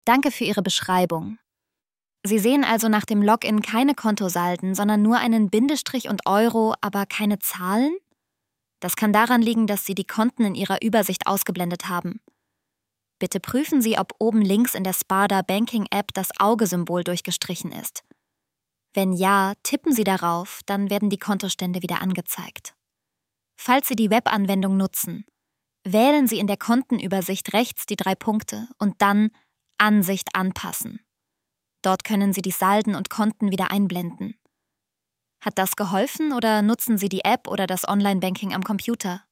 Danke für Ihre Beschreibung. Sie sehen also nach dem Login keine Kontosalden, sondern nur einen Bindestrich und Euro, aber keine Zahlen? Das kann daran liegen, dass Sie die Konten in Ihrer Übersicht ausgeblendet haben. Bitte prüfen Sie, ob oben links in der Sparda Banking App das Augesymbol durchgestrichen ist. Wenn ja, tippen Sie darauf, dann werden die Kontostände wieder angezeigt. Falls Sie die Webanwendung nutzen, wählen Sie in der Kontenübersicht rechts die 3 Punkte und dann Ansicht anpassen. Dort können Sie die Salden und Konten wieder einblenden. Hat das geholfen oder nutzen Sie die App oder das Online-Banking am Computer?